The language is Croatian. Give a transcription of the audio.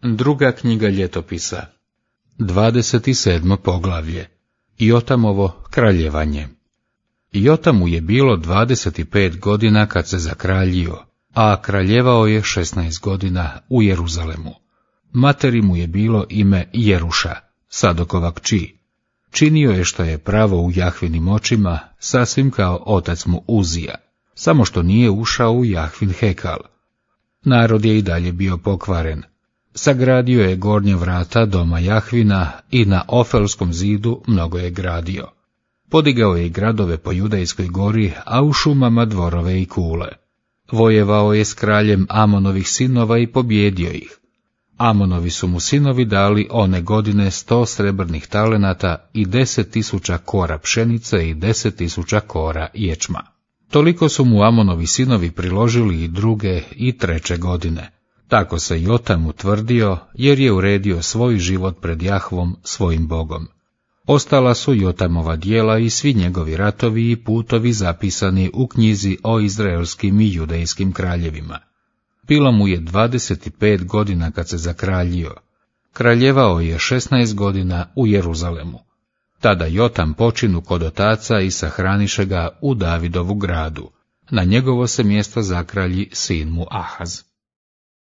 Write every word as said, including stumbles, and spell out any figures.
Druga knjiga ljetopisa, dvadeset sedmo poglavlje, Jotamovo kraljevanje. Jotamu je bilo dvadeset pet godina kad se zakraljio, a kraljevao je šesnaest godina u Jeruzalemu. Materi mu je bilo ime Jeruša, Sadokova kći. Činio je što je pravo u Jahvinim očima, sasvim kao otac mu Uzija, samo što nije ušao u Jahvin hekal. Narod je i dalje bio pokvaren. Sagradio je gornja vrata doma Jahvina i na Ofelskom zidu mnogo je gradio. Podigao je i gradove po Judejskoj gori, a u šumama dvorove i kule. Vojevao je s kraljem Amonovih sinova i pobjedio ih. Amonovi su mu sinovi dali one godine sto srebrnih talenata i deset tisuća kora pšenice i deset tisuća kora ječma. Toliko su mu Amonovi sinovi priložili i druge i treće godine. Tako se Jotam utvrdio, jer je uredio svoj život pred Jahvom, svojim Bogom. Ostala su Jotamova djela i svi njegovi ratovi i putovi zapisani u knjizi o izraelskim i judejskim kraljevima. Bilo mu je dvadeset pet godina kad se zakraljio. Kraljevao je šesnaest godina u Jeruzalemu. Tada Jotam počinu kod otaca i sahraniše ga u Davidovu gradu. Na njegovo se mjesto zakralji sin mu Ahaz.